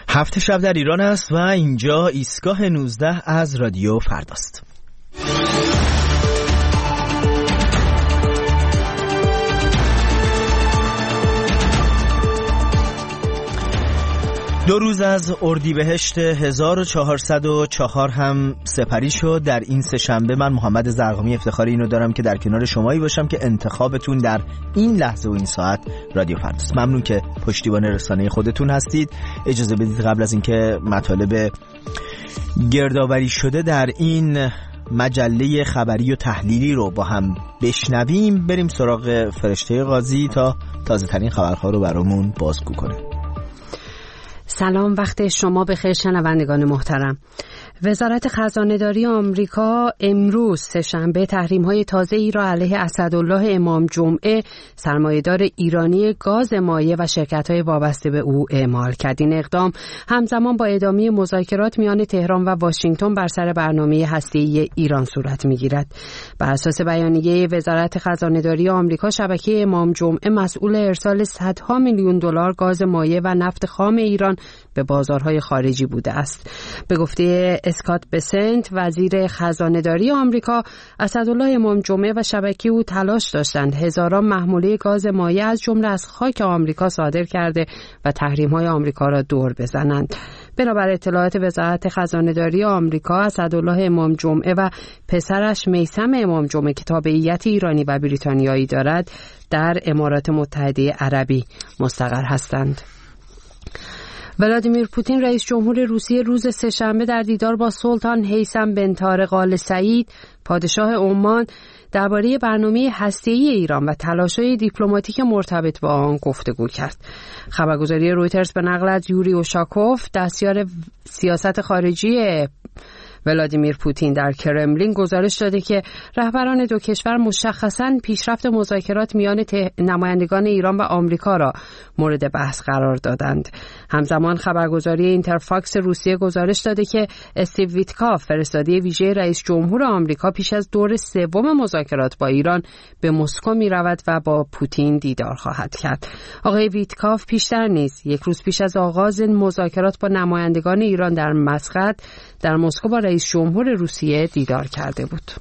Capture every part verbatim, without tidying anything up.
هفت شب در ایران است و اینجا ایستگاه نوزده از رادیو فرداست. دو روز از اردیبهشت هزار و چهارصد و چهار هم سپری شد. در این سه شنبه من محمد زرقامی افتخاری اینو دارم که در کنار شمایی باشم که انتخابتون در این لحظه و این ساعت رادیو فرداست. ممنون که پشتیبان رسانه خودتون هستید. اجازه بدید قبل از اینکه مطالب گردآوری شده در این مجله خبری و تحلیلی رو با هم بشنویم، بریم سراغ فرشته قاضی تا تازه ترین خبرها رو برامون بازگو کنه. سلام، وقت شما بخیر شنوندگان محترم. وزارت خزانه‌داری آمریکا امروز سه‌شنبه تحریم‌های تازه‌ای را علیه اسدالله امام جمعه، سرمایه‌دار ایرانی گاز مایع و شرکت‌های وابسته به او اعمال کرد. این اقدام همزمان با ادامه مذاکرات میان تهران و واشنگتن بر سر برنامه هسته‌ای ایران صورت می‌گیرد. بر اساس بیانیه وزارت خزانه‌داری آمریکا، شبکه امام جمعه مسئول ارسال صدها میلیون دلار گاز مایع و نفت خام ایران به بازارهای خارجی بوده است. به گفته اسکات بسنت، وزیر خزانه‌داری آمریکا، اسدالله امام جمعه و شبکه او تلاش داشتند هزاران محموله گاز مایع از جمله از خاک آمریکا صادر کرده و تحریم‌های آمریکا را دور بزنند. بنابر اطلاعات وزارت خزانه‌داری آمریکا، اسدالله امام جمعه و پسرش میثم امام جمعه که تابعیت ایرانی و بریتانیایی دارد، در امارات متحده عربی مستقر هستند. ولادیمیر پوتین رئیس جمهور روسیه روز سه‌شنبه در دیدار با سلطان هیثم بن طارق آل سعید پادشاه عمان درباره برنامه هسته‌ای ایران و تلاش‌های دیپلماتیک مرتبط با آن گفتگو کرد. خبرگزاری رویترز به نقل از یوری اوشاکوف، دستیار سیاست خارجی ولادیمیر پوتین در کرملین، گزارش داده که رهبران دو کشور مشخصاً پیشرفت مذاکرات میان نمایندگان ایران و آمریکا را مورد بحث قرار دادند. همزمان خبرگزاری اینترفاکس روسیه گزارش داده که استیو ویتکاف، فرستاده ویژه رئیس جمهور آمریکا، پیش از دور سوم مذاکرات با ایران به مسکو می رود و با پوتین دیدار خواهد کرد. آقای ویتکاف پیشتر نیز یک روز پیش از آغاز مذاکرات با نمایندگان ایران در مسقط در مسکو با رئیس جمهور روسیه دیدار کرده بود.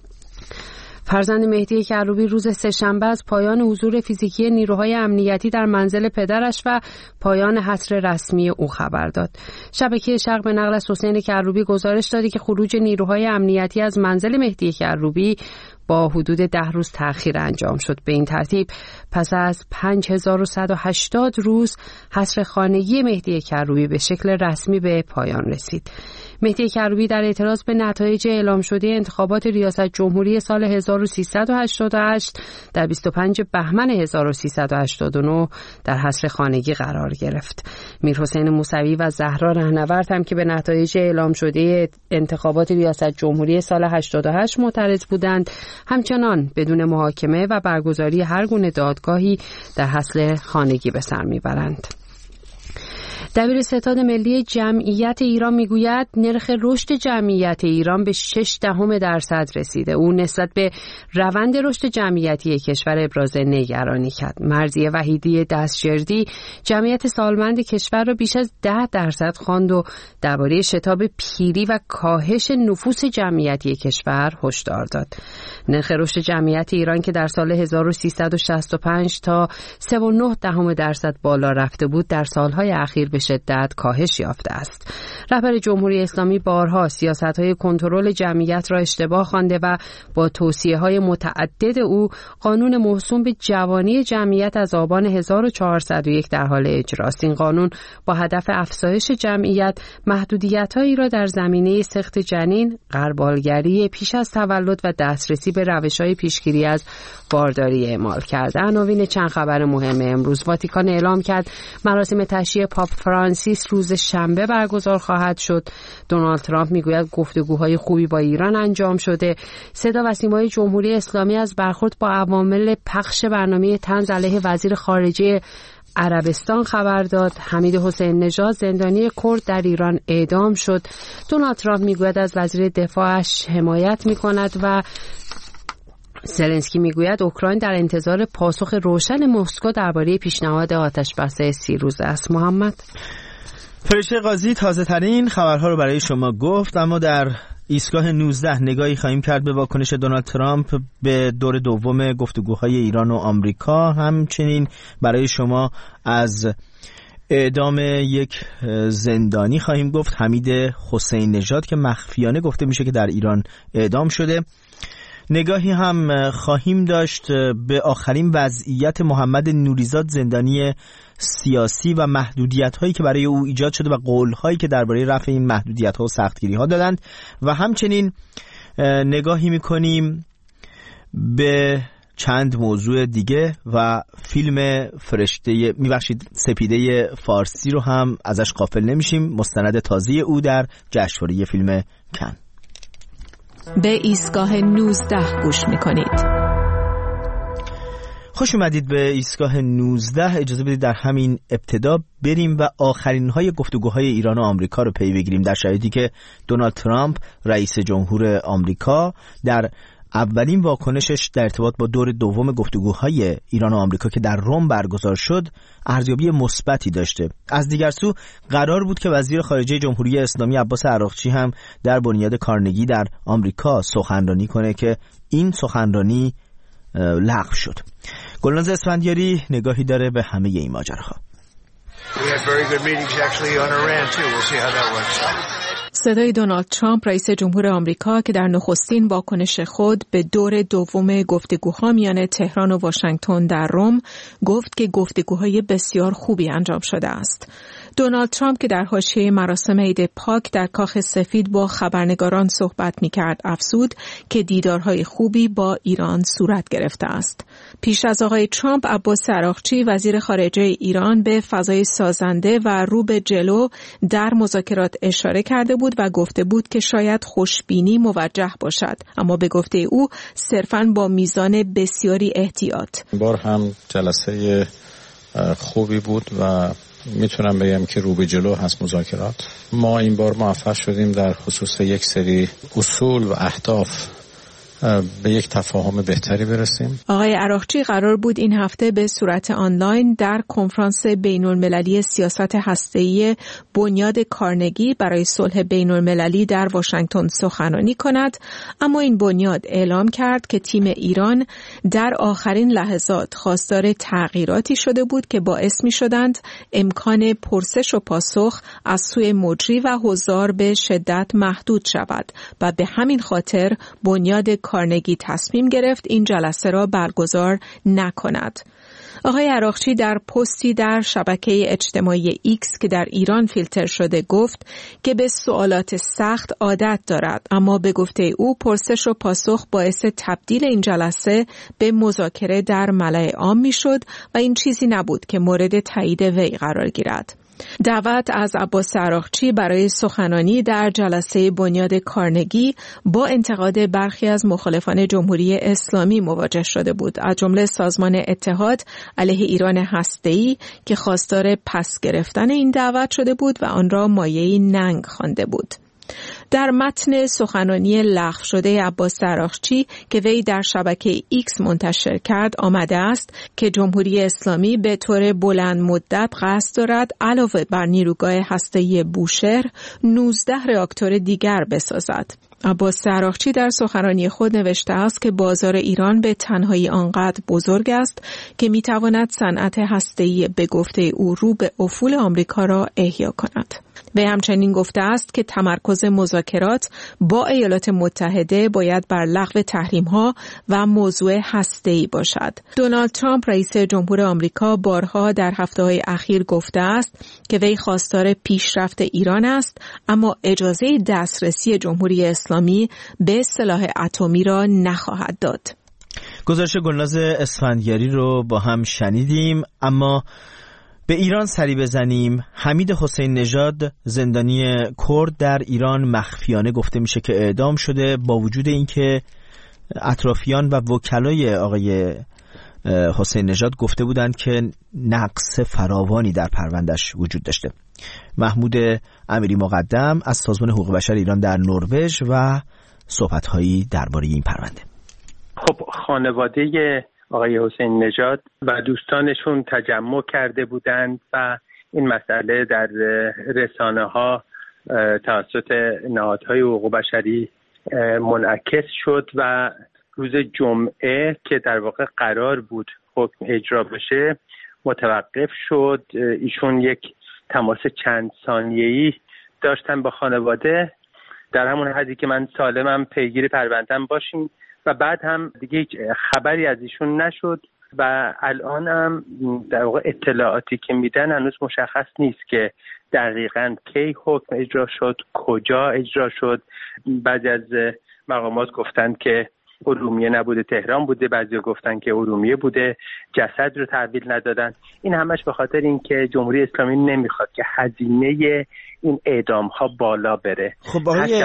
فرزند مهدی کروبی روز سه‌شنبه از پایان حضور فیزیکی نیروهای امنیتی در منزل پدرش و پایان حصر رسمی او خبر داد. شبکه شرق به نقل از حسین کروبی گزارش داده که خروج نیروهای امنیتی از منزل مهدی کروبی با حدود ده روز تأخیر انجام شد. به این ترتیب پس از پنج هزار و صد و هشتاد روز حصر خانگی مهدی کروبی به شکل رسمی به پایان رسید. مهدی کروبی در اعتراض به نتایج اعلام شده انتخابات ریاست جمهوری سال هزار و سیصد و هشتاد و هشت در بیست و پنجم بهمن هزار و سیصد و هشتاد و نه در حصر خانگی قرار گرفت. میرحسین موسوی و زهرا رهنورد هم که به نتایج اعلام شده انتخابات ریاست جمهوری سال هشتاد و هشت معترض بودند، همچنان بدون محاکمه و برگزاری هر گونه دادگاهی در حصر خانگی به سر میبرند. دبیر ستاد ملی جمعیت ایران میگوید نرخ رشد جمعیت ایران به شش دهم درصد رسیده. او نسبت به روند رشد جمعیتی کشور ابراز نگرانی کرد. مرضیه وحیدی دستجردی جمعیت سالمند کشور را بیش از ده درصد خواند و درباره شتاب پیری و کاهش نفوس جمعیتی کشور هشدار داد. نرخ رشد جمعیت ایران که در سال هزار و سیصد و شصت و پنج تا سه و نه دهم درصد بالا رفته بود، در سالهای اخیر به شدت کاهش یافته است. رهبر جمهوری اسلامی بارها سیاست‌های کنترل جمعیت را اشتباه خوانده و با توصیه‌های متعدد او قانون موسوم به جوانی جمعیت از آبان هزار و چهارصد و یک در حال اجراست. این قانون با هدف افزایش جمعیت محدودیت‌هایی را در زمینه سقط جنین، غربالگری پیش از تولد و دسترسی به روش‌های پیشگیری از بارداری اعمال کرده. عناوین چند خبر مهم امروز: واتیکان اعلام کرد مراسم تشییع پاپ فرانسیس روز شنبه برگزار خواهد شد. دونالد ترامپ میگوید گفتگوهای خوبی با ایران انجام شده. صدا و سیمای جمهوری اسلامی از برخورد با عوامل پخش برنامه طنز علیه وزیر خارجه عربستان خبر داد. حمید حسین نژاد زندانی کرد در ایران اعدام شد. دونالد ترامپ میگوید از وزیر دفاعش حمایت میکند و زلنسکی میگوید اوکراین در انتظار پاسخ روشن مسکو درباره پیشنهاد آتش‌بس سی روزه است. محمد فرشته قاضی تازه ترین خبرها رو برای شما گفت، اما در ایستگاه نوزده نگاهی خواهیم کرد به واکنش دونالد ترامپ به دور دوم گفتگوهای ایران و آمریکا. همچنین برای شما از اعدام یک زندانی خواهیم گفت، حمید حسین نژاد، که مخفیانه گفته میشه که در ایران اعدام شده. نگاهی هم خواهیم داشت به آخرین وضعیت محمد نوریزاد، زندانی سیاسی، و محدودیت‌هایی که برای او ایجاد شده و قول‌هایی که درباره رفع این محدودیت‌ها و سختگیری‌ها دادند. و همچنین نگاهی می‌کنیم به چند موضوع دیگه و فیلم فرشته میبخشید سپیده فارسی رو هم ازش غافل نمیشیم، مستند تازه او در جشنواره فیلم کن. به ایستگاه نوزده گوش میکنید. خوش اومدید به ایستگاه نوزده. اجازه بدید در همین ابتدا بریم و آخرین های گفتگوهای ایران و آمریکا رو پی بگیریم، در شرایطی که دونالد ترامپ رئیس جمهور آمریکا در اولین واکنشش در ارتباط با دور دوم گفتگوهای ایران و آمریکا که در روم برگزار شد ارزیابی مثبتی داشته. از دیگر سو قرار بود که وزیر خارجه جمهوری اسلامی عباس عراقچی هم در بنیاد کارنگی در آمریکا سخنرانی کنه که این سخنرانی لغو شد. گلناز اسفندیاری نگاهی داره به همه این ماجراها. صدای دونالد ترامپ رئیس جمهور آمریکا که در نخستین واکنش خود به دور دوم گفتگوها میان تهران و واشنگتن در روم گفت که گفتگوهای بسیار خوبی انجام شده است. دونالد ترامپ که در حاشیه مراسم عید پاک در کاخ سفید با خبرنگاران صحبت می‌کرد افزود که دیدارهای خوبی با ایران صورت گرفته است. پیش از آقای ترامپ، عباس عراقچی وزیر خارجه ایران به فضای سازنده و رو به جلو در مذاکرات اشاره کرده بود و گفته بود که شاید خوشبینی موجه باشد، اما به گفته او صرفاً با میزان بسیاری احتیاط. این بار هم جلسه خوبی بود و میتونم بگم که رو به جلو هست مذاکرات. ما این بار موفق شدیم در خصوص یک سری اصول و اهداف به یک تفاهم بهتری برسیم. آقای عراقچی قرار بود این هفته به صورت آنلاین در کنفرانس بین‌المللی سیاست هسته‌ای بنیاد کارنگی برای صلح بین‌المللی در واشنگتن سخنرانی کند، اما این بنیاد اعلام کرد که تیم ایران در آخرین لحظات خواستار تغییراتی شده بود که باعث می‌شدند امکان پرسش و پاسخ از سوی مجری و حضار به شدت محدود شود و به همین خاطر بنیاد کارنگی تصمیم گرفت این جلسه را برگزار نکند. آقای عراقچی در پستی در شبکه اجتماعی ایکس که در ایران فیلتر شده گفت که به سوالات سخت عادت دارد، اما به گفته او پرسش و پاسخ باعث تبدیل این جلسه به مذاکره در ملأ عام میشد و این چیزی نبود که مورد تایید وی قرار گیرد. دعوت از عباس عراقچی برای سخنرانی در جلسه بنیاد کارنگی با انتقاد برخی از مخالفان جمهوری اسلامی مواجه شده بود، از جمله سازمان اتحاد علیه ایران هسته‌ای که خواستار پس گرفتن این دعوت شده بود و آن را مایه‌ای ننگ خوانده بود. در متن سخنرانی لغو شده عباس عراقچی که وی در شبکه ایکس منتشر کرد آمده است که جمهوری اسلامی به طور بلند مدت قصد دارد علاوه بر نیروگاه هسته‌ای بوشهر نوزده راکتور دیگر بسازد. عباس عراقچی در سخنرانی خود نوشته است که بازار ایران به تنهایی آنقدر بزرگ است که میتواند صنعت هسته‌ای به گفته او رو به افول آمریکا را احیا کند. وی همچنین گفته است که تمرکز مذاکرات با ایالات متحده باید بر لغو تحریم‌ها و موضوع هسته‌ای باشد. دونالد ترامپ رئیس جمهور آمریکا بارها در هفته‌های اخیر گفته است که وی خواستار پیشرفت ایران است، اما اجازه دسترسی جمهوری اسلامی به سلاح اتمی را نخواهد داد. گزارش گلناز اسفندیاری رو با هم شنیدیم، اما به ایران سری بزنیم. حمید حسین نژاد زندانی کرد در ایران مخفیانه گفته میشه که اعدام شده، با وجود اینکه اطرافیان و وکلای آقای حسین نژاد گفته بودند که نقص فراوانی در پروندهش وجود داشته. محمود امیری مقدم از سازمان حقوق بشر ایران در نروژ و صحبت‌هایی درباره این پرونده. خب خانواده آقای حسین نژاد و دوستانشون تجمع کرده بودند و این مسئله در رسانه ها توسط نهادهای حقوق بشری منعکس شد و روز جمعه که در واقع قرار بود حکم اجرا بشه متوقف شد. ایشون یک تماس چند ثانیه‌ای داشتن با خانواده، در همون حدی که من سالمم پیگیر پرونده‌ام باشین و بعد هم دیگه هیچ خبری از ایشون نشد و الان هم در واقع اطلاعاتی که میدن هنوز مشخص نیست که دقیقاً کی حکم اجرا شد، کجا اجرا شد. بعضی از مقامات گفتن که ارومیه نبوده تهران بوده، بعضی گفتن که ارومیه بوده، جسد رو تحویل ندادن. این همش به خاطر اینکه جمهوری اسلامی نمیخواد که هزینه این اعدام ها بالا بره. خب آقای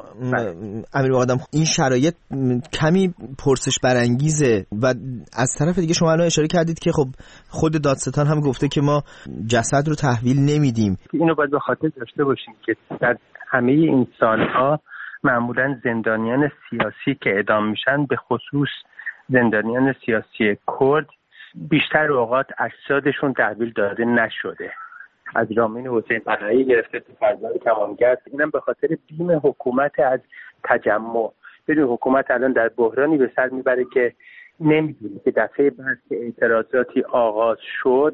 امیر مقدم، این شرایط کمی پرسش برانگیزه و از طرف دیگه شما الان اشاره کردید که خب خود دادستان هم گفته که ما جسد رو تحویل نمیدیم. اینو باید به خاطر داشته باشیم که در همه این سالها معمولا زندانیان سیاسی که اعدام میشن، به خصوص زندانیان سیاسی کرد، بیشتر اوقات اجسادشون تحویل داده نشده. از رامین حسین پناهی گرفته تا فرزاد کمانگرد، اینم به خاطر بیم حکومت از تجمع. ببین حکومت الان در بحرانی به سر میبره که نمیدونه که دفعه بعد که اعتراضاتی آغاز شد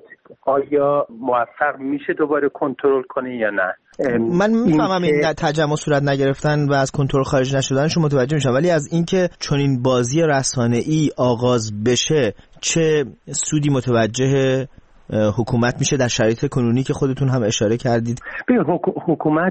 آیا موفق میشه دوباره کنترل کنه یا نه. من میفهمم این تجمع صورت نگرفتن و از کنترل خارج نشدنشون متوجه میشم، ولی از اینکه چنین بازی رسانه‌ای آغاز بشه چه سودی متوجه حکومت میشه در شرایط کنونی که خودتون هم اشاره کردید؟ ببین حکومت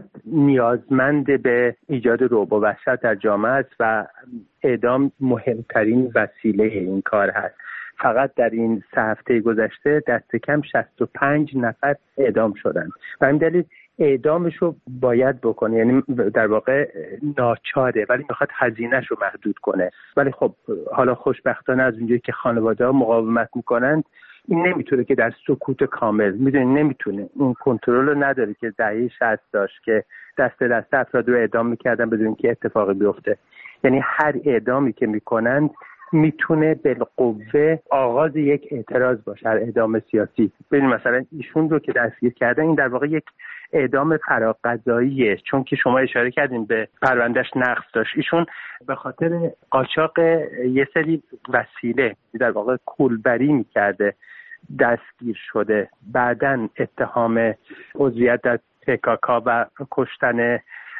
نیازمند به ایجاد رعب و وحشت در جامعه است و اعدام مهمترین وسیله این کار هست. فقط در این سه هفته گذشته دست کم شصت و پنج نفر اعدام شدن و این دلیل اعدامش رو باید بکنه، یعنی در واقع ناچاره ولی میخواد هزینه‌اش رو محدود کنه. ولی خب حالا خوشبختانه از اونجایی که خانواده‌ها مقاومت میکنند این نمیتونه که در سکوت کامل، میدونی نمیتونه اون کنترل رو نداره که دهه شصت داشت که دست دست افراد رو اعدام میکردن بدون که اتفاقی بیفته. یعنی هر اعدامی که میکنند میتونه بالقوه آغاز یک اعتراض باشه، هر اعدام سیاسی. ببین مثلا ایشون رو که دستگیر کردن این در واقع یک اعدام فراقضاییه، چون که شما اشاره کردین به پروندهش نقض داشت. ایشون به خاطر قاچاق یه سری وسیله در واقع کولبری میکرده دستگیر شده، بعدن اتهام عضویت در پکاکا و کشتن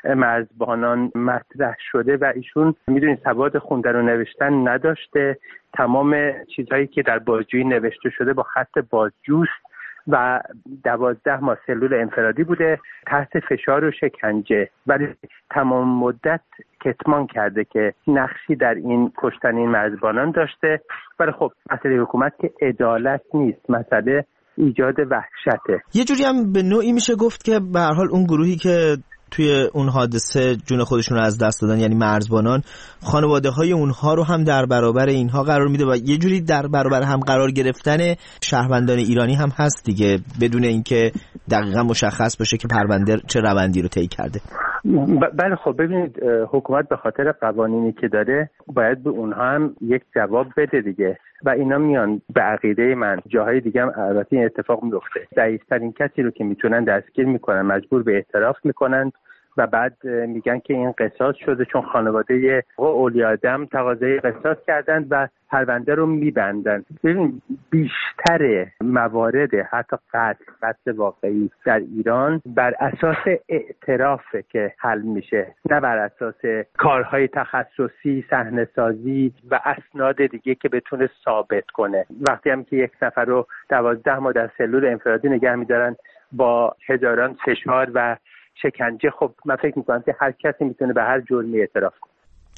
مرزبانان مطرح شده و ایشون میدونید سواد خوندن و نوشتن نداشته. تمام چیزهایی که در بازجویی نوشته شده با خط بازجوست و دوازده ماه سلول انفرادی بوده تحت فشار و شکنجه، ولی تمام مدت کتمان کرده که نقشی در این کشتن این مرزبانان داشته. ولی خب مسئله حکومت که عدالت نیست، مسئله ایجاد وحشته. یه جوری هم به نوعی میشه گفت که به هر حال اون گروهی که توی اون حادثه جون خودشون رو از دست دادن، یعنی مرزبانان، خانواده های اونها رو هم در برابر اینها قرار میده و یه جوری در برابر هم قرار گرفتن شهروندان ایرانی هم هست دیگه، بدون اینکه دقیقا مشخص باشه که پرونده چه روندی رو طی کرده. بله خب ببینید حکومت به خاطر قوانینی که داره باید به اونها هم یک جواب بده دیگه و اینا میان به عقیده من جاهای دیگه هم البته این اتفاق میفته، ضعیف‌ترین کسی رو که میتونن دستگیر میکنن، مجبور به اعتراف میکنن و بعد میگن که این قصاص شده چون خانواده اولیاء آدم تقاضای قصاص کردند و پرونده رو میبندن. ببین بیشتر موارد حتی قتل قتل واقعی در ایران بر اساس اعترافه که حل میشه، نه بر اساس کارهای تخصصی، صحنه‌سازی و اسناد دیگه که بتونه ثابت کنه. وقتی هم که یک نفر رو دوازده ماه در سلول انفرادی نگه میدارن با هزاران فشار و شکنجه، خب من فکر میکنم که هر کسی میتونه به هر جرمی اعتراف کنه.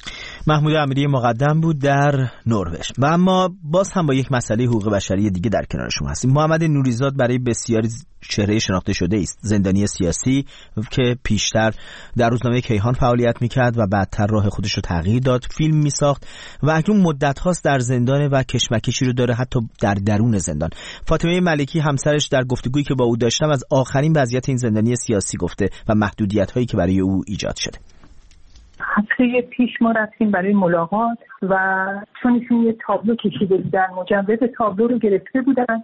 محمود امیری مقدم بود در نروژ. و اما باز هم با یک مسئله حقوق بشری دیگه در کنار شما هستیم. محمد نوریزاد برای بسیاری چهره شناخته شده است، زندانی سیاسی که پیشتر در روزنامه کیهان فعالیت میکرد و بعدتر راه خودش رو تغییر داد، فیلم میساخت و اکنون مدت هاست در زندان و کشمکشی رو داره حتی در درون زندان. فاطمه ملکی همسرش در گفتگویی که با او داشتم از آخرین وضعیت این زندانی سیاسی گفته و محدودیت هایی که برای او ایجاد شده. هفته پیش ما رفتیم برای ملاقات و چون ایشون یه تابلو کشیده بودن، مجوز تابلو رو گرفته بودن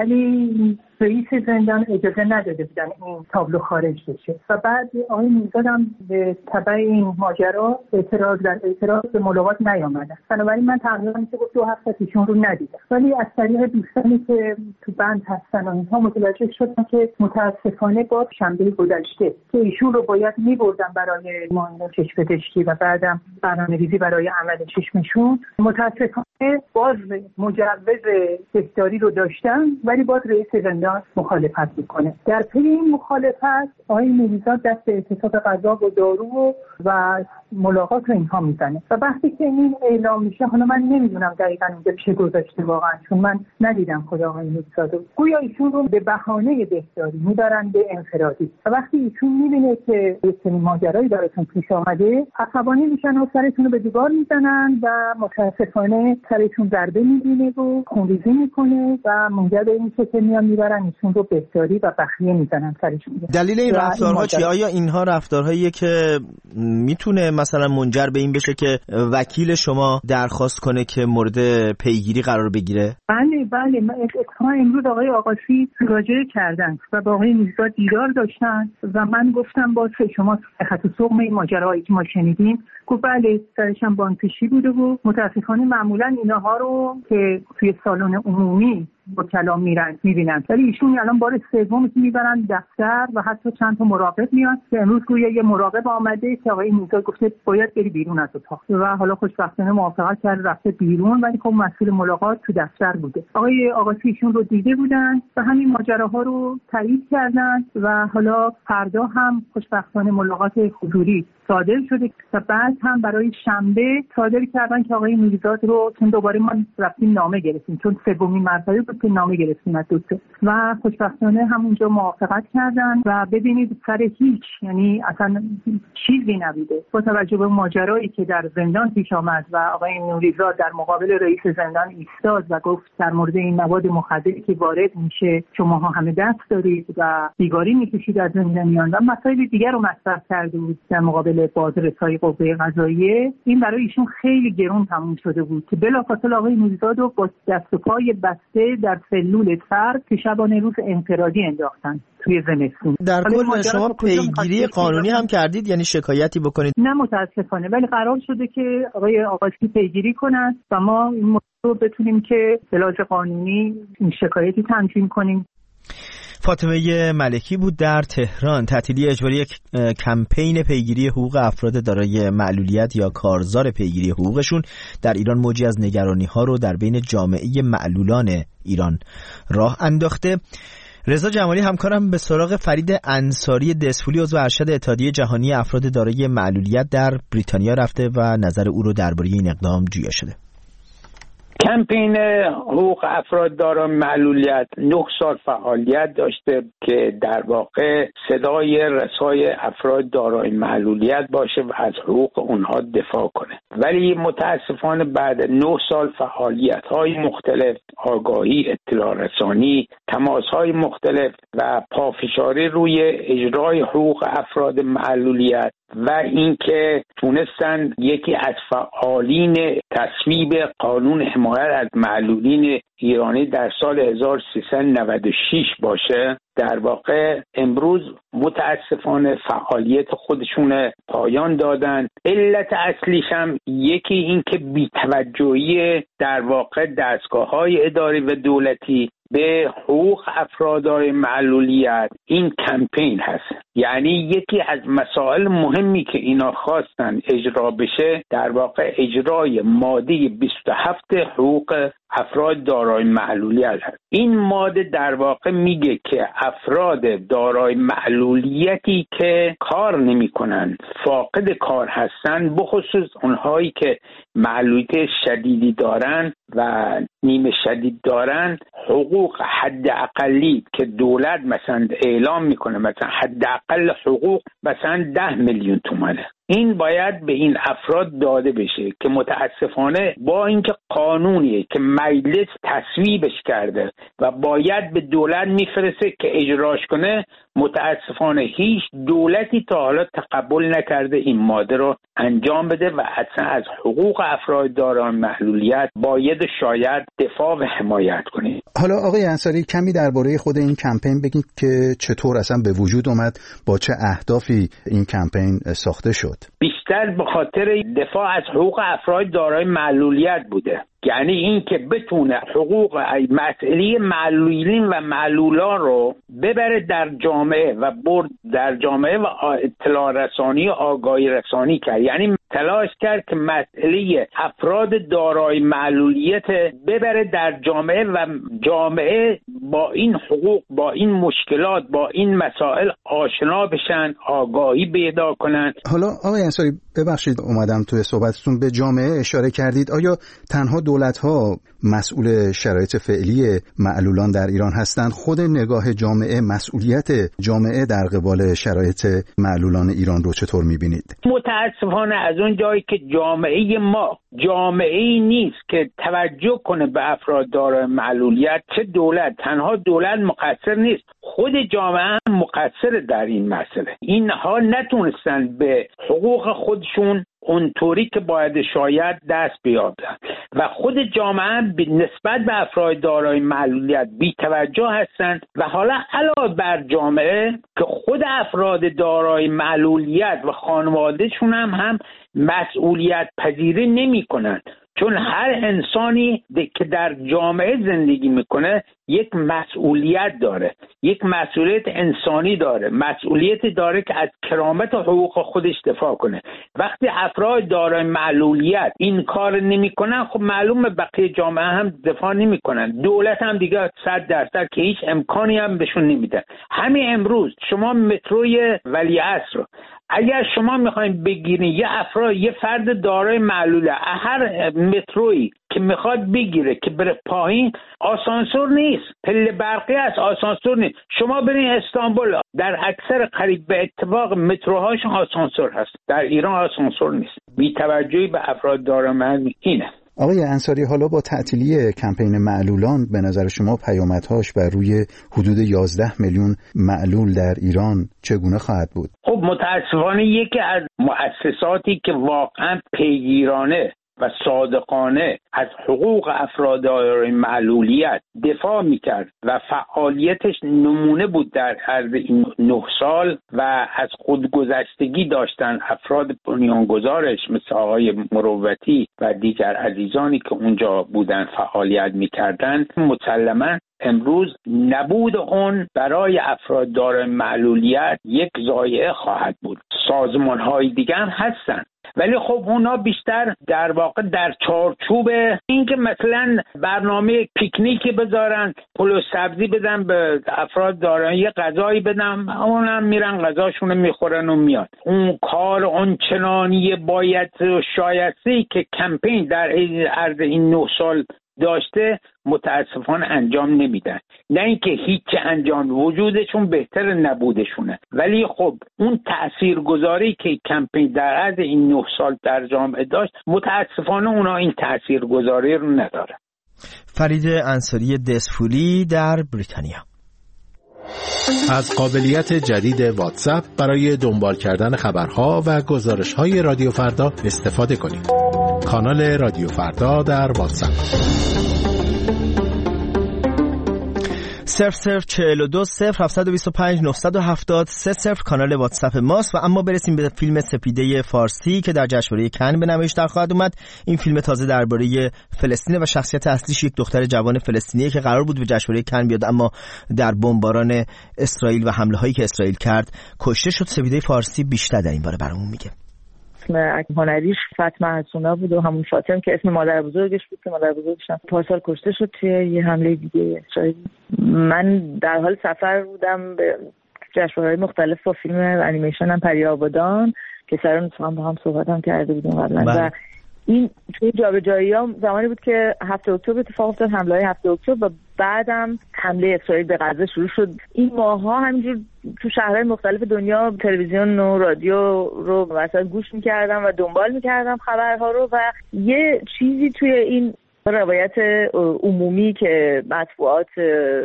ولی رئیس زندان اجازه نداده بودن این تابلو خارج بشه و بعد آقای میرزاد هم به تبع این ماجرا اعتراض در اعتراض به ملاقات نیامدن. بنابراین من تقریبا میشه گفت دو هفته ایشون رو ندیدم، ولی از طریق دوستانی که تو بند هستن و اینها متوجه شدم که متاسفانه با شنبه گذشته که ایشون رو باید میبردن برای معاینه چشم پزشکی و بعدم برنامه‌ریزی برای عمل چشمشون، متاسفانه باز مجوز بهداری رو داشتن ولی باز رئیس زندان مخالفت میکنه. در پی این مخالفت آقای میرزاد دست به اعتصاب غذا و دارو و ملاقات رو اینها میزنه و وقتی که این اعلام میشه، حالا من نمیدونم دقیقاً اینجا چه گذاشته واقعا چون من ندیدم خود آقای میرزاد، گویا ایشون رو به بهانه بهداری میبرن به انفرادی و وقتی ایشون میبینه که یه چنین ماجرایی براتون پیش آمده عصبانی میشن و سرتون رو به دیوار میزنن و متاسفانه سرتون ضربه میبینه و خونریزی میکنه و منجر به این که میان میبرن ایشون رو بهداری و بخیه میزنن سرشون. دلیل این رفتارها چیه؟ آیا اینها رفتارهاییه که میتونه مثلا منجر به این بشه که وکیل شما درخواست کنه که مورد پیگیری قرار بگیره؟ بله بله، من اتفاقا امروز آقای آقاسی مراجعه کردن و با آقای میرزاد دیدار داشتن و من گفتم با شما خط سقم این ماجراهایی که ما شنیدیم، گفت بله سرشم بانپیشی بوده و متاسفانه معمولا اینها رو که توی سالن عمومی با کلام میرن میبینن ولی ایشون الان بار سوم که میبرن دفتر و حتی چند تا مراقب میاد که امروز گویا یه مراقب آمده که آقای میرزاد گفته باید بری بیرون از اتاق و حالا خوشبختانه موافقت کرد رفته بیرون ولی خب مسئول ملاقات تو دفتر بوده. آقای آقاسی ایشون رو دیده بودن و همین ماجراها رو تایید کردن و حالا فردا هم خوشبختانه ملاقات حضوری صادر شده و بعد هم برای شنبه صادر کردن که آقای میرزاد رو چون دوباره ما رفتیم نامه گرفتیم چون سومین مرتبه بود که نامه گرفتیم از دوسته و خوشبختانه همونجا موافقت کردن و ببینید سر هیچ یعنی اصلا چیزی نبوده با توجه به ماجرایی که در زندان پیش آمد و آقای نوریزاد در مقابل رئیس زندان ایستاد و گفت در مورد این مواد مخدری که وارد میشه شماها همه دست دارید و بیگاری میکشید از زندانیان و مسائل دیگر رو مطرح کرده بود در مقابل بازرسای قوه قضاییه. این برای ایشون خیلی گرون تموم شده بود که بلافاصله آقای نوریزاد رو با دست و پای بسته در سلول تر که شبانه روز انفرادی انداختن توی زمستون. در کل شما پیگیری قانونی هم کردید یعنی شکایتی بکنید؟ نه متاسفانه، ولی قرار شده که آقای آقاسی پیگیری کنند و ما این موضوع رو بتونیم که به لحاظ قانونی این شکایتی تنظیم کنیم. فاطمه ملکی بود در تهران. تعطیلی اجباری یک کمپین پیگیری حقوق افراد دارای معلولیت یا کارزار پیگیری حقوقشون در ایران موجی از نگرانی‌ها رو در بین جامعه معلولان ایران راه انداخته. رضا جمالی همکارم به سراغ فرید انصاری دسفولی عضو ارشد اتحادیه جهانی افراد دارای معلولیت در بریتانیا رفته و نظر او رو درباره این اقدام جویا شده. کمپین حقوق افراد دارای معلولیت نه سال فعالیت داشته که در واقع صدای رسای افراد دارای معلولیت باشه و از حقوق اونها دفاع کنه، ولی متاسفانه بعد نه سال فعالیت های مختلف، آگاهی، اطلاع رسانی، تماس های مختلف و پافشاری روی اجرای حقوق افراد معلولیت و اینکه تونستن یکی از فعالین تصویب قانون حمایت از معلولین ایرانی در سال هزار و سیصد و نود و شش باشه، در واقع امروز متاسفانه فعالیت خودشون پایان دادن. علت اصلیش هم یکی این که بی‌توجهی در واقع دستگاه‌های اداری و دولتی به حقوق افراد دارای معلولیت این کمپین هست. یعنی یکی از مسائل مهمی که اینا خواستن اجرا بشه در واقع اجرای ماده بیست و هفت حقوق افراد دارای معلولیت هست. این ماده در واقع میگه که افراد دارای معلولیتی که کار نمیکنن، فاقد کار هستن، بخصوص اونهایی که معلولیت شدیدی دارن و نیمه شدید دارن، حقوق حداقلی که دولت مثلا اعلام میکنه، مثلا حداقل حقوق مثلا ده میلیون تومانه، این باید به این افراد داده بشه که متاسفانه با اینکه قانونیه که مجلس تصویبش کرده و باید به دولت میفرسته که اجراش کنه، متاسفانه هیچ دولتی تا حالا تقبل نکرده این ماده رو انجام بده و اصلا از حقوق افراد دارای معلولیت باید شاید دفاع و حمایت کنید. حالا آقای انصاری کمی درباره خود این کمپین بگید که چطور اصلا به وجود اومد، با چه اهدافی این کمپین ساخته شد؟ بیشتر به خاطر دفاع از حقوق افراد دارای معلولیت بوده، یعنی این که بتونه حقوق مسئله معلولین و معلولان رو ببره در جامعه و برد در جامعه و اطلاع رسانی و آگاهی رسانی کرد، یعنی تلاش کرد که مسئله افراد دارای معلولیت ببره در جامعه و جامعه با این حقوق، با این مشکلات، با این مسائل آشنا بشن، آگاهی پیدا کنن. حالا آقای انصاری ببخشید اومدم توی صحبتتون به جامعه اشاره کردید، آیا تنها دولت‌ها مسئول شرایط فعلی معلولان در ایران هستند؟ خود نگاه جامعه، مسئولیت جامعه در قبال شرایط معلولان ایران رو چطور می‌بینید؟ متأسفانه از اون جایی که جامعه ما جامعه‌ای نیست که توجه کنه به افراد دارای معلولیت، چه دولت، تنها دولت مقصر نیست، خود جامعه هم مقصر در این مسئله. اینها نتونستن به حقوق خودشون اونطوری که باید شاید دست بیابن و خود جامعه هم نسبت به افراد دارای معلولیت بی توجه هستند و حالا علاوه بر جامعه که خود افراد دارای معلولیت و خانوادهشون هم هم مسئولیت پذیری نمی کنند، چون هر انسانی که در جامعه زندگی میکنه یک مسئولیت داره، یک مسئولیت انسانی داره، مسئولیت داره که از کرامت و حقوق خودش دفاع کنه. وقتی افراد دارای معلولیت این کار نمیکنن، خب معلومه بقیه جامعه هم دفاع نمیکنن، دولت هم دیگه صد درصد که هیچ امکانی هم بهشون نمیده. همین امروز شما متروی ولیعصر رو اگر شما میخواین بگیرین، یه افراد یه فرد دارای معلوله هر مترویی که میخواد بگیره که بره پایین، آسانسور نیست، پله برقی است، آسانسور نیست. شما برین استانبول، در اکثر قریب به اتفاق متروهاش آسانسور هست، در ایران آسانسور نیست. بی توجهی به افراد دارای معلولیت اینه. آقای انصاری، حالا با تعطیلی کمپین معلولان به نظر شما پیامدهاش بر روی حدود یازده میلیون معلول در ایران چگونه خواهد بود؟ خب متاسفانه یکی از مؤسساتی که واقعا پیگیرانه و صادقانه از حقوق افراد دارای معلولیت دفاع میکرد و فعالیتش نمونه بود در عرض این نه سال و از خودگذشتگی داشتن افراد بنیانگذارش مثل آقای مروتی و دیگر عزیزانی که اونجا بودن فعالیت میکردن. مسلماً امروز نبود اون برای افراد دارای معلولیت یک ضایعه خواهد بود. سازمان‌های دیگه هم هستن، ولی خب اونا بیشتر در واقع در چارچوب این که مثلا برنامه پیکنیکی بذارن، پلو سبزی بدن به افراد دارای، یه غذایی بدن، اونم میرن غذاشونو میخورن و میاد. اون کار اون چنانی باید شایسته که کمپین در عرض این نه سال داشته متاسفانه انجام نمیدن. نه اینکه هیچ انجام وجودشون بهتر نبودشونه، ولی خب اون تاثیرگذاری که کمپین در عرض این نه سال در جامعه داشت متاسفانه اونا این تاثیرگذاری رو نداره. فرید انصاری دسفولی در بریتانیا. از قابلیت جدید واتساپ برای دنبال کردن خبرها و گزارش‌های رادیو فردا استفاده کنید. کانال رادیو فردا در واتساپ. صفر صفر چهل و دو صفر هفتصد و بیست و پنج نهصد و هفتاد سه صفر کانال واتساپ ماست. و اما برسیم به فیلم سپیده فارسی که در جشنواره کن به نمایش در خواهد اومد. این فیلم تازه درباره فلسطین و شخصیت اصلیش یک دختر جوان فلسطینیه که قرار بود به جشنواره کن بیاد، اما در بمباران اسرائیل و حمله هایی که اسرائیل کرد کشته شد. سپیده فارسی بیشتر در این باره برامون میگه. اسم هنریش فاطمه حسونا بود و همون فاطمه که اسم مادر بزرگش بود که مادر بزرگش پارسال کشته شد توی یه حمله دیگه اسرائیل. من در حال سفر بودم به جشنواره‌های مختلف با فیلم انیمیشنم پری آبادان که سران اتفاقا با هم صحبت هم کرده بودیم قبلا و این توی جابجایی‌ها زمانی بود که هفته اکتبر اتفاق افتاد، حمله هفته اکتبر، و بعدم حمله اسرائیل به غزه شروع شد. این ماها همینجور تو شهرهای مختلف دنیا تلویزیون و رادیو رو مثلا گوش می‌کردم و دنبال می‌کردم خبرها رو و یه چیزی توی این روایت عمومی که مطبوعات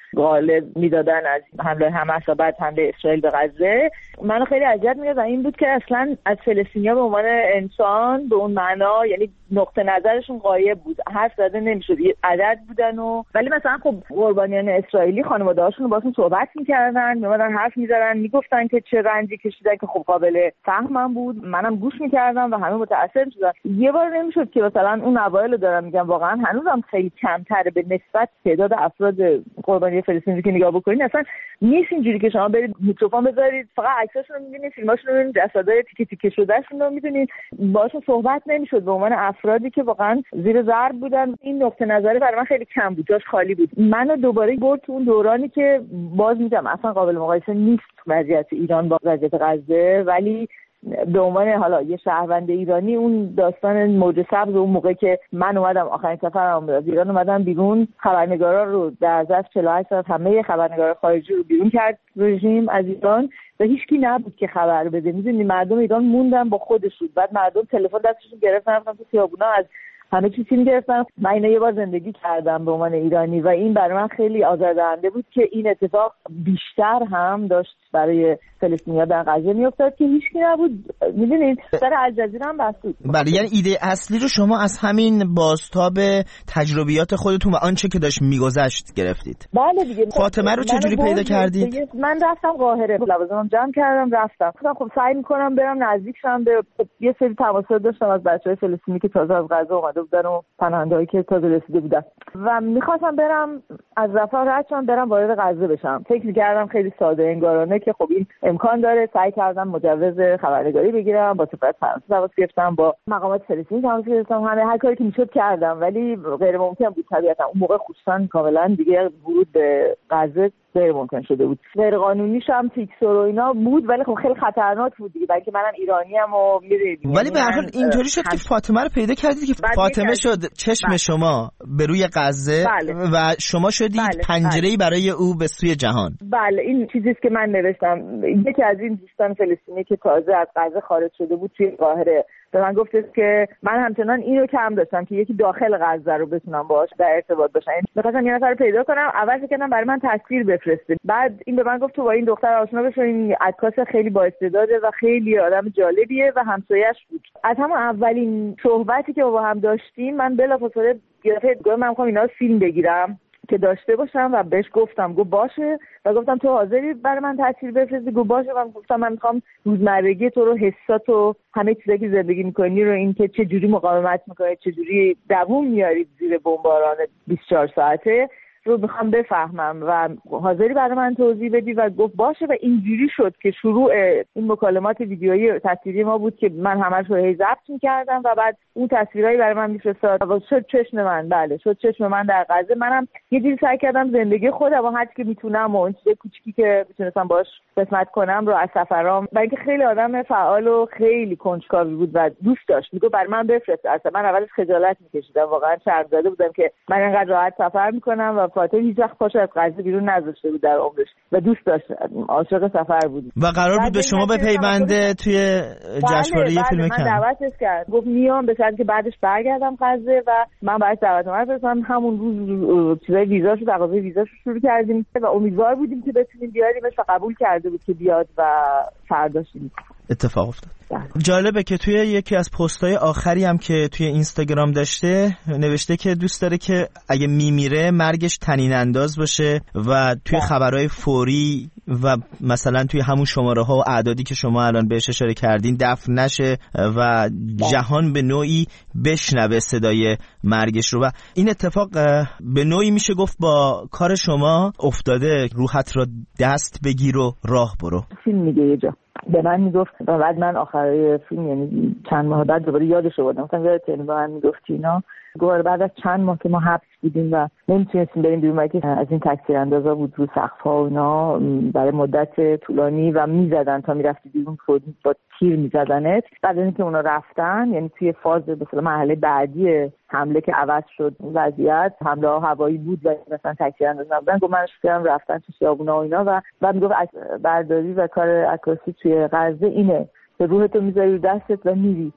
غالب میدادن از حمله حماس و بعد حمله اسرائیل به غزه. منو خیلی اذیت می‌کرد و این بود که اصلا از فلسطینیا به عنوان انسان به اون معنا، یعنی نقطه نظرشون غایب بود، حرف زده نمی‌شد، عدد بودن و ولی مثلا خب قربانیان اسرائیلی خانواده‌هاشون رو باهاشون صحبت می‌کردن، می‌اومدن حرف می‌زدن، میگفتن که چه رنجی کشیدن که خب قابل فهمم بود. منم گوش می‌کردم و همه متأثر می‌شدن. یه بار نمی‌شد که مثلا اون اوایل رو دارم میگم، واقعا هنوزم خیلی کمتره به نسبت تعداد افراد قربانی فلسطینی که نگاه بکنید. اصلا نیست اینجوری که شما برید میکروفون بذارید فقط عکساشون رو می‌بینید، فیلماشون رو می‌بینید، جسدای تیکه تیکه شدهشون رو می‌بینید، باهاشون صحبت نمی‌شد به عنوان افرادی که واقعا زیر ضرب بودن. این نقطه نظری برای من خیلی کم بود، جاش خالی بود. منو دوباره برد تو اون دورانی که باز میگم اصلا قابل مقایسه نیست وضعیت ایران با وضعیت غزه، ولی به عنوان حالا یه شهروند ایرانی اون داستان موج سبز اون موقع که من اومدم آخرین سفرم از ایران اومدم بیرون، خبرنگارا رو در ظرف چهل و هشت ساعت همه خبرنگارا خارجی رو بیرون کرد رژیم از ایران و هیچکی نبود که خبر بده. میدونی مردم ایران موندن با خودشون، بعد مردم تلفن دستشون گرفتن رفتن تو خیابونا از همه چیزی میگرفتن. من اینا یه بار زندگی کردم به عنوان ایرانی و این برای من خیلی آزاردهنده بود که این اتفاق بیشتر هم داشت برای فلسطینی‌ها در غزه میافتاد که هیچکی نبود. میدونید سر الجزیره هم بس بود. بله، یعنی ایده اصلی رو شما از همین بازتاب تجربیات خودتون و آنچه که داشت میگذشت گرفتید. بله دیگه. فاطمه رو چجوری پیدا کردید؟ من رفتم قاهره، لوازمم جمع کردم رفتم. گفتم خب سعی می‌کنم برم نزدیک شم به خب یه سری تماسات داشتم از بچه‌های فلسطینی که تازه از غزه اومده بودن و پناهنده‌ای که تازه رسیده بودن و می‌خواستم برم از رفاه رد شم برم وارد غزه بشم. فکر می‌کردم خیلی ساده انگارانه که خب این امکان داره. سعی کردم مجوز خبرنگاری بگیرم، با سفارت فرانسه تماس گرفتم، با مقامات فلسطینی تماس گرفتم، همه هر کاری که میشد کردم ولی غیر ممکن بود طبیعتا. اون موقع خصوصا کاملا دیگه ورود به غزه غیر ممکن شده بود. غیر قانونیش هم فیکسور و اینا بود ولی خب خیلی خطرناک بود دیگه، بلکه منم ایرانی‌ام و می‌دونید. ولی به هر حال اینطوری شد که فاطمه رو پیدا کردید که فاطمه شد چشم بله. شما به روی غزه بله. و شما شدید بله. پنجره‌ای بله. برای او به سوی جهان. بله این چیزی است که من نوشتم. یکی از این دوستان فلسطینی که تازه از غزه خارج شده بود توی قاهره به من گفتش که من همچنان اینو کم داشتم که یکی داخل غزه رو بتونم باهاش در ارتباط باشم. می‌خواستم یه نفر رو پیدا کنم، اول فکر کردم برای من تصویر بفرسته. بعد این به من گفت تو با این دختر آشنا بشو، این عکاس خیلی با استعداده و خیلی آدم جالبیه و همسایه‌اش بود. از همون اولین صحبتی که با هم داشتیم من بلافاصله گفتم من می‌خوام اینا رو فیلم بگیرم که داشته باشم و بهش گفتم گفت باشه و گفتم تو حاضری برای من تصویر بفرستی؟ گفت باشه. من گفتم من میخوام روزمرگی تو رو، حسات و همه چیزایی که زندگی میکنی رو، این که چه جوری مقاومت میکنی، چه جوری دووم میارید زیر بمباران بیست و چهار ساعته رو میخوام بفهمم و حاضری برای من توضیح بدی؟ و گفت باشه. و اینجوری شد که شروع این مکالمات ویدیویی تصویری ما بود که من همش رو هی ضبط میکردم و بعد اون تصویرایی برای من میفرستاد و شد چشم من. بله شد چشم من در غزه. منم یه جوری سعی کردم زندگی خودم و هر چی که میتونم و اون چیز کوچیکی که میتونستم باش قسمت کنم رو از سفرام، برای اینکه خیلی آدم فعال و خیلی کنجکاوی بود و دوست داشت، میگه برای من بفرست. اصلا من اولش خجالت میکشیدم، واقعا شرم زده بودم که من اینقدر راحت سفر میکنم و فاطمه هیچ وقت پاشو از غزه بیرون نذاشته بود در عمرش و دوست داشت، عاشق سفر بود و قرار بود به شما بپیونده توی جشنواره بله فیلم من کن. دعوتش کرد، گفت میام به شرطی که بعدش برگردم غزه و من براش دعوتنامه فرستادم. همون روز چیزای ویزاشو تقاضای ویزاشو شروع کردیم و امیدوار بودیم که بتونیم بیاریمش و قبول کرده بود که بیاد و فرداشیم اتفاق افتاد. جالبه که توی یکی از پست‌های آخری هم که توی اینستاگرام داشته نوشته که دوست داره که اگه میمیره مرگش طنین انداز باشه و توی خبرهای فوری و مثلا توی همون شماره ها و اعدادی که شما الان بهش اشاره کردین دفن نشه و جهان به نوعی بشنوه صدای مرگش رو. و این اتفاق به نوعی میشه گفت با کار شما افتاده. روحت را دست بگیر و راه برو. فیلم میگه یه جا به من میگفت و بعد من آخرای فیلم یعنی چند ماه بعد دوباره یادش آوردم، مثلا یادت به من میگفتی اینا. گوار بعد از چند ماه که ما حبس بودیم و نمیتونستیم بریم بیرون که از این تکثیر اندازا بود رو سقف‌ها و اینا برای مدت طولانی و میزدن تا میرفتی بیرون با تیر میزدنت. بعد از اینکه اونا رفتن یعنی توی فاز مثلا مرحله بعدی حمله که عوض شد وضعیت، حمله ها هوایی بود و مثلا تکثیر اندازا نبودن، گفت من شکرم رفتن تو خیابونا و اینا و بعد میگفت برداری و کار عکاسی توی غزه اینه که روحتو میذاری رو دستت و میری.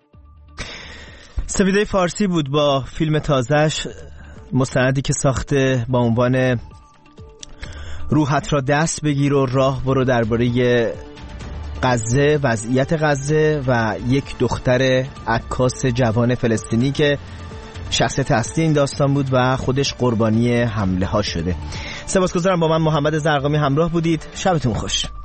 سویدای فارسی بود با فیلم تازه‌اش، مستندی که ساخته با عنوان روحت را دست بگیر و راه برو درباره غزه، وضعیت غزه و یک دختر عکاس جوان فلسطینی که شخصیت اصلی این داستان بود و خودش قربانی حمله ها شده. سپاسگزارم با من محمد زرقامی همراه بودید. شبتون خوش.